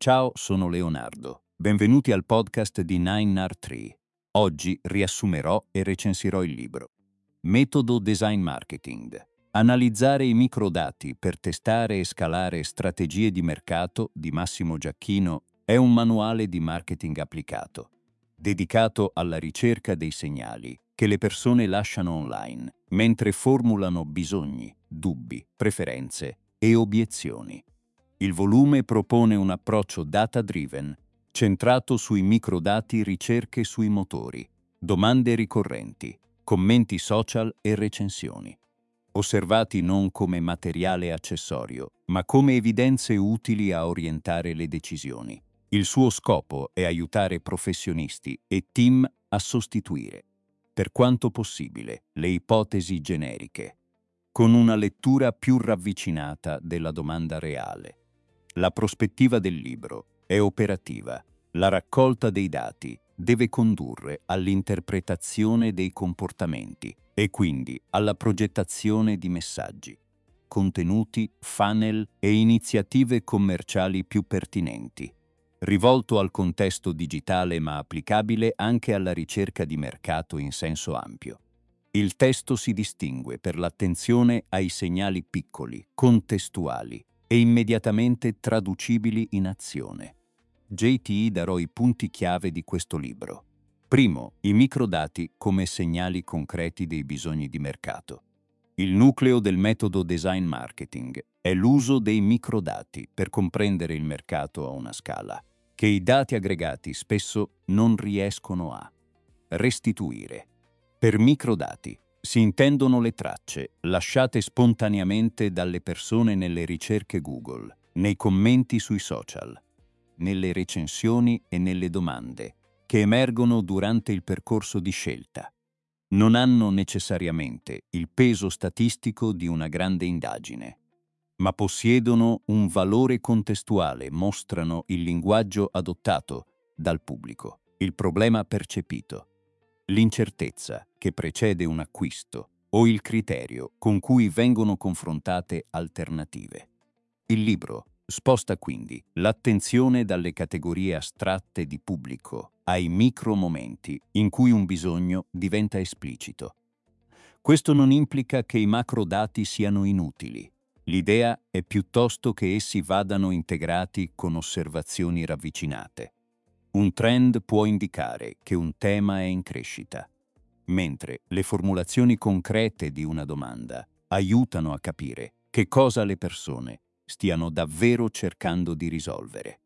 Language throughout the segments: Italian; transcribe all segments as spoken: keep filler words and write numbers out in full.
Ciao, sono Leonardo. Benvenuti al podcast di nine R tre. Oggi riassumerò e recensirò il libro. Metodo Design Marketing. Analizzare i microdati per testare e scalare strategie di mercato di Massimo Giacchino è un manuale di marketing applicato, dedicato alla ricerca dei segnali che le persone lasciano online, mentre formulano bisogni, dubbi, preferenze e obiezioni. Il volume propone un approccio data-driven, centrato sui microdati, ricerche sui motori, domande ricorrenti, commenti social e recensioni, osservati non come materiale accessorio, ma come evidenze utili a orientare le decisioni. Il suo scopo è aiutare professionisti e team a sostituire, per quanto possibile, le ipotesi generiche, con una lettura più ravvicinata della domanda reale. La prospettiva del libro è operativa. La raccolta dei dati deve condurre all'interpretazione dei comportamenti e quindi alla progettazione di messaggi, contenuti, funnel e iniziative commerciali più pertinenti, rivolto al contesto digitale ma applicabile anche alla ricerca di mercato in senso ampio. Il testo si distingue per l'attenzione ai segnali piccoli, contestuali e immediatamente traducibili in azione. J T darò i punti chiave di questo libro. Primo, i microdati come segnali concreti dei bisogni di mercato. Il nucleo del metodo design marketing è l'uso dei microdati per comprendere il mercato a una scala, che i dati aggregati spesso non riescono a restituire. Per microdati si intendono le tracce lasciate spontaneamente dalle persone nelle ricerche Google, nei commenti sui social, nelle recensioni e nelle domande, che emergono durante il percorso di scelta. Non hanno necessariamente il peso statistico di una grande indagine, ma possiedono un valore contestuale, mostrano il linguaggio adottato dal pubblico, il problema percepito, l'incertezza che precede un acquisto o il criterio con cui vengono confrontate alternative. Il libro sposta quindi l'attenzione dalle categorie astratte di pubblico ai micromomenti in cui un bisogno diventa esplicito. Questo non implica che i macrodati siano inutili. L'idea è piuttosto che essi vadano integrati con osservazioni ravvicinate. Un trend può indicare che un tema è in crescita, mentre le formulazioni concrete di una domanda aiutano a capire che cosa le persone stiano davvero cercando di risolvere.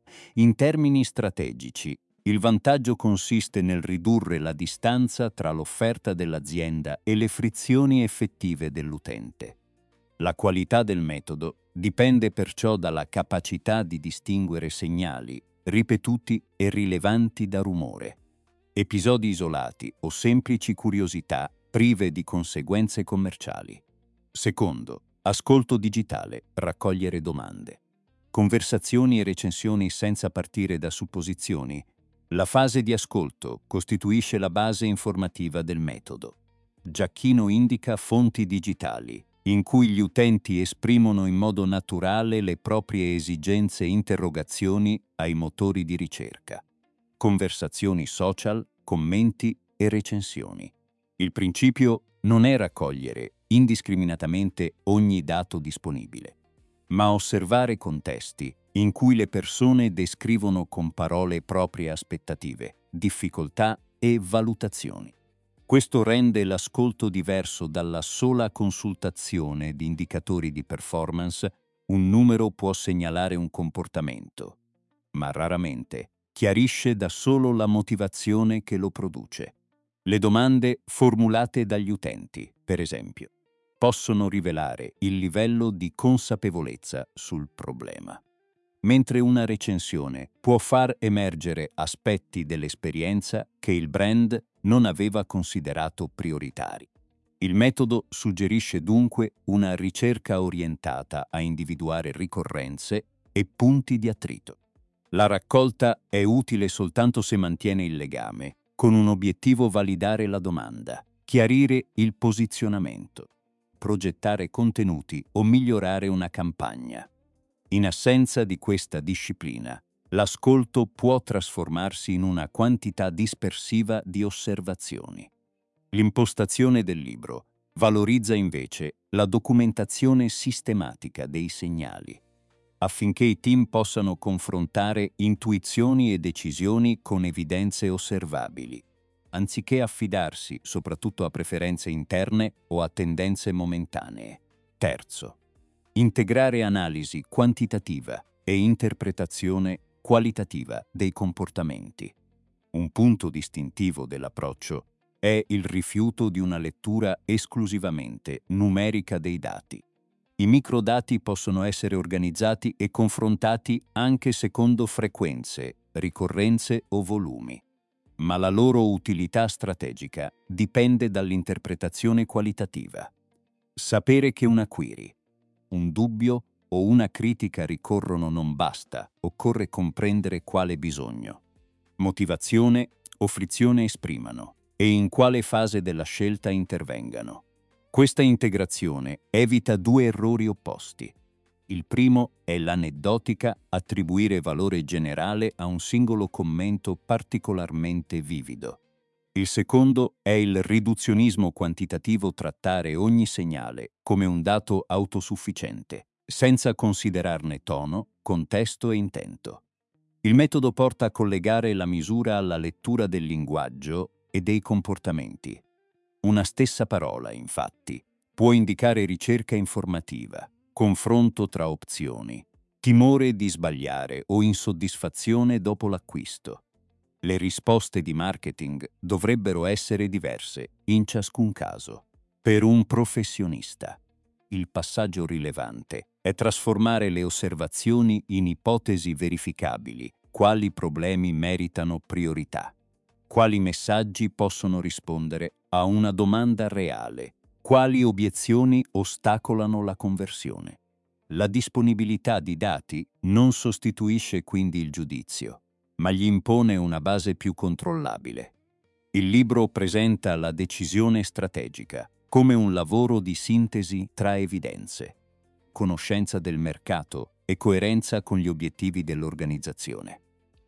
In termini strategici, il vantaggio consiste nel ridurre la distanza tra l'offerta dell'azienda e le frizioni effettive dell'utente. La qualità del metodo dipende perciò dalla capacità di distinguere segnali ripetuti e rilevanti da rumore, episodi isolati o semplici curiosità prive di conseguenze commerciali. Secondo, ascolto digitale, raccogliere domande. Conversazioni e recensioni senza partire da supposizioni. La fase di ascolto costituisce la base informativa del metodo. Giacchino indica fonti digitali, in cui gli utenti esprimono in modo naturale le proprie esigenze e interrogazioni ai motori di ricerca. Conversazioni social, commenti e recensioni. Il principio non è raccogliere indiscriminatamente ogni dato disponibile, ma osservare contesti in cui le persone descrivono con parole proprie aspettative, difficoltà e valutazioni. Questo rende l'ascolto diverso dalla sola consultazione di indicatori di performance. Un numero può segnalare un comportamento, ma raramente chiarisce da solo la motivazione che lo produce. Le domande formulate dagli utenti, per esempio, possono rivelare il livello di consapevolezza sul problema, mentre una recensione può far emergere aspetti dell'esperienza che il brand non aveva considerato prioritari. Il metodo suggerisce dunque una ricerca orientata a individuare ricorrenze e punti di attrito. La raccolta è utile soltanto se mantiene il legame, con un obiettivo: validare la domanda, chiarire il posizionamento, progettare contenuti o migliorare una campagna. In assenza di questa disciplina, l'ascolto può trasformarsi in una quantità dispersiva di osservazioni. L'impostazione del libro valorizza invece la documentazione sistematica dei segnali, affinché i team possano confrontare intuizioni e decisioni con evidenze osservabili, anziché affidarsi soprattutto a preferenze interne o a tendenze momentanee. Terzo, integrare analisi quantitativa e interpretazione qualitativa dei comportamenti. Un punto distintivo dell'approccio è il rifiuto di una lettura esclusivamente numerica dei dati. I microdati possono essere organizzati e confrontati anche secondo frequenze, ricorrenze o volumi, ma la loro utilità strategica dipende dall'interpretazione qualitativa. Sapere che una query, un dubbio o una critica ricorrono non basta, occorre comprendere quale bisogno, motivazione o frizione esprimano e in quale fase della scelta intervengano. Questa integrazione evita due errori opposti. Il primo è l'aneddotica attribuire valore generale a un singolo commento particolarmente vivido. Il secondo è il riduzionismo quantitativo, trattare ogni segnale come un dato autosufficiente, senza considerarne tono, contesto e intento. Il metodo porta a collegare la misura alla lettura del linguaggio e dei comportamenti. Una stessa parola, infatti, può indicare ricerca informativa, confronto tra opzioni, timore di sbagliare o insoddisfazione dopo l'acquisto. Le risposte di marketing dovrebbero essere diverse in ciascun caso. Per un professionista, il passaggio rilevante è trasformare le osservazioni in ipotesi verificabili, quali problemi meritano priorità, quali messaggi possono rispondere a una domanda reale, quali obiezioni ostacolano la conversione. La disponibilità di dati non sostituisce quindi il giudizio, ma gli impone una base più controllabile. Il libro presenta la decisione strategica come un lavoro di sintesi tra evidenze, conoscenza del mercato e coerenza con gli obiettivi dell'organizzazione.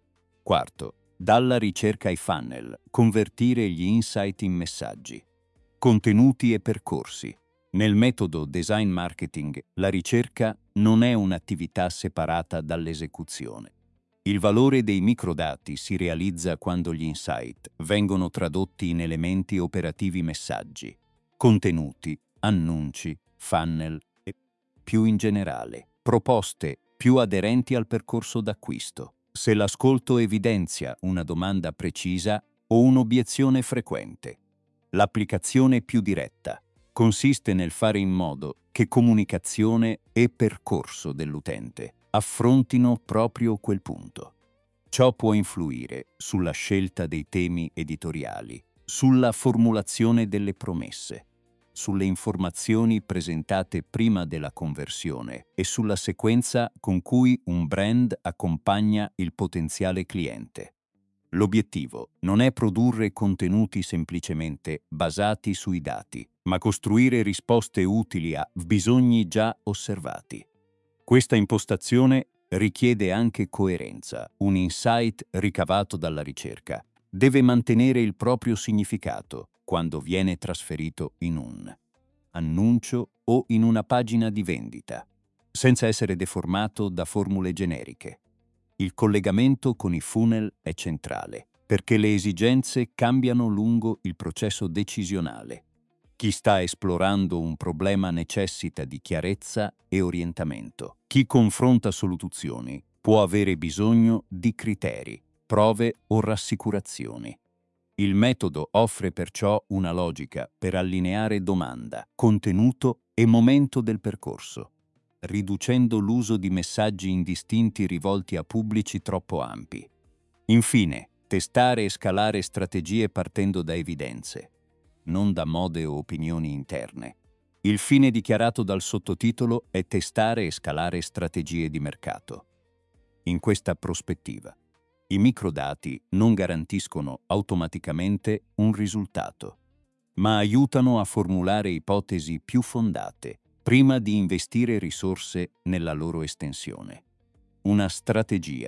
Quarto, dalla ricerca ai funnel, convertire gli insight in messaggi, contenuti e percorsi. Nel metodo design marketing, la ricerca non è un'attività separata dall'esecuzione. Il valore dei microdati si realizza quando gli insight vengono tradotti in elementi operativi, messaggi, contenuti, annunci, funnel e, più in generale, proposte più aderenti al percorso d'acquisto. Se l'ascolto evidenzia una domanda precisa o un'obiezione frequente, l'applicazione più diretta consiste nel fare in modo che comunicazione e percorso dell'utente affrontino proprio quel punto. Ciò può influire sulla scelta dei temi editoriali, sulla formulazione delle promesse, sulle informazioni presentate prima della conversione e sulla sequenza con cui un brand accompagna il potenziale cliente. L'obiettivo non è produrre contenuti semplicemente basati sui dati, ma costruire risposte utili a bisogni già osservati. Questa impostazione richiede anche coerenza. Un insight ricavato dalla ricerca deve mantenere il proprio significato quando viene trasferito in un annuncio o in una pagina di vendita, senza essere deformato da formule generiche. Il collegamento con i funnel è centrale, perché le esigenze cambiano lungo il processo decisionale. Chi sta esplorando un problema necessita di chiarezza e orientamento. Chi confronta soluzioni può avere bisogno di criteri, prove o rassicurazioni. Il metodo offre perciò una logica per allineare domanda, contenuto e momento del percorso, riducendo l'uso di messaggi indistinti rivolti a pubblici troppo ampi. Infine, testare e scalare strategie partendo da evidenze, non da mode o opinioni interne. Il fine dichiarato dal sottotitolo è testare e scalare strategie di mercato. In questa prospettiva, i microdati non garantiscono automaticamente un risultato, ma aiutano a formulare ipotesi più fondate prima di investire risorse nella loro estensione. Una strategia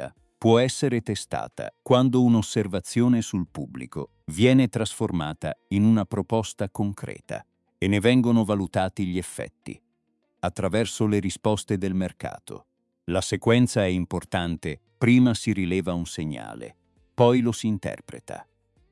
può essere testata quando un'osservazione sul pubblico viene trasformata in una proposta concreta e ne vengono valutati gli effetti attraverso le risposte del mercato. La sequenza è importante: prima si rileva un segnale, poi lo si interpreta.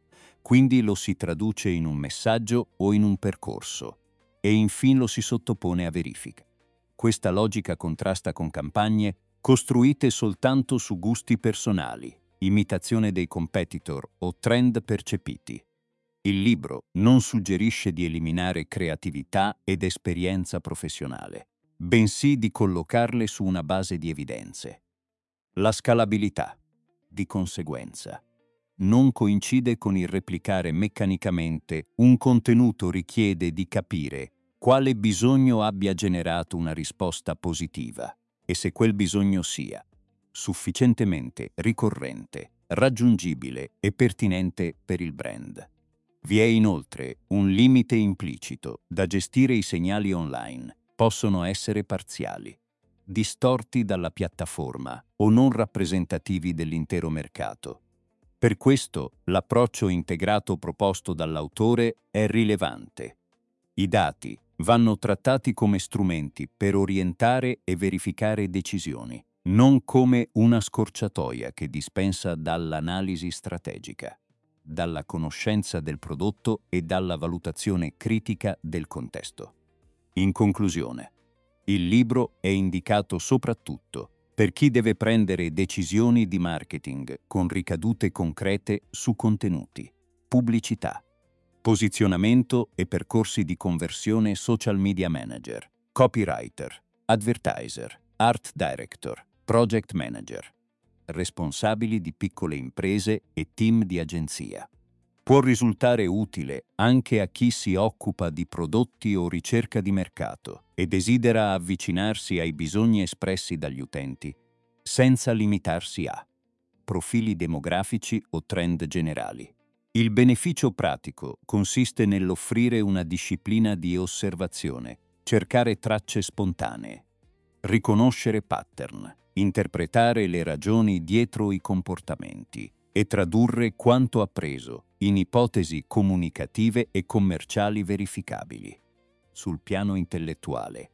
Quindi lo si traduce in un messaggio o in un percorso e infine lo si sottopone a verifica. Questa logica contrasta con campagne costruite soltanto su gusti personali, imitazione dei competitor o trend percepiti. Il libro non suggerisce di eliminare creatività ed esperienza professionale, bensì di collocarle su una base di evidenze. La scalabilità, di conseguenza, non coincide con il replicare meccanicamente un contenuto. Richiede di capire quale bisogno abbia generato una risposta positiva e se quel bisogno sia sufficientemente ricorrente, raggiungibile e pertinente per il brand. Vi è inoltre un limite implicito: da gestire i segnali online possono essere parziali, distorti dalla piattaforma o non rappresentativi dell'intero mercato. Per questo l'approccio integrato proposto dall'autore è rilevante. I dati vanno trattati come strumenti per orientare e verificare decisioni, non come una scorciatoia che dispensa dall'analisi strategica, dalla conoscenza del prodotto e dalla valutazione critica del contesto. In conclusione, il libro è indicato soprattutto per chi deve prendere decisioni di marketing con ricadute concrete su contenuti, pubblicità, posizionamento e percorsi di conversione. Social media manager, copywriter, advertiser, art director, project manager, responsabili di piccole imprese e team di agenzia. Può risultare utile anche a chi si occupa di prodotti o ricerca di mercato e desidera avvicinarsi ai bisogni espressi dagli utenti, senza limitarsi a profili demografici o trend generali. Il beneficio pratico consiste nell'offrire una disciplina di osservazione, cercare tracce spontanee, riconoscere pattern, interpretare le ragioni dietro i comportamenti e tradurre quanto appreso in ipotesi comunicative e commerciali verificabili. Sul piano intellettuale,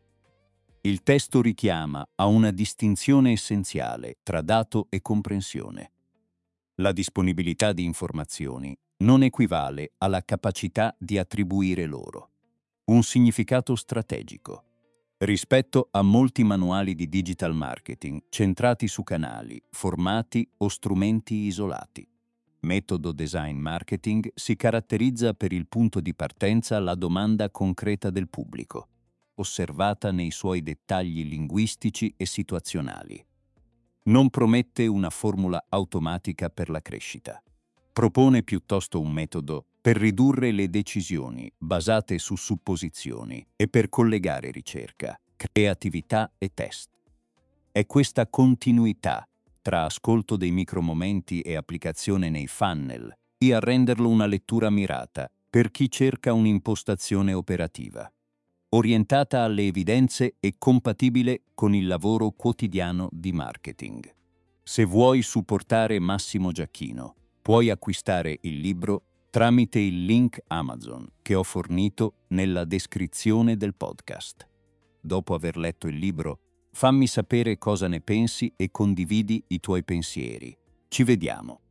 il testo richiama a una distinzione essenziale tra dato e comprensione. La disponibilità di informazioni non equivale alla capacità di attribuire loro un significato strategico. Rispetto a molti manuali di digital marketing centrati su canali, formati o strumenti isolati, Metodo Design Marketing si caratterizza per il punto di partenza: la domanda concreta del pubblico, osservata nei suoi dettagli linguistici e situazionali. Non promette una formula automatica per la crescita. Propone piuttosto un metodo per ridurre le decisioni basate su supposizioni e per collegare ricerca, creatività e test. È questa continuità tra ascolto dei micromomenti e applicazione nei funnel a renderlo una lettura mirata per chi cerca un'impostazione operativa, orientata alle evidenze e compatibile con il lavoro quotidiano di marketing. Se vuoi supportare Massimo Giacchino, puoi acquistare il libro tramite il link Amazon che ho fornito nella descrizione del podcast. Dopo aver letto il libro, fammi sapere cosa ne pensi e condividi i tuoi pensieri. Ci vediamo.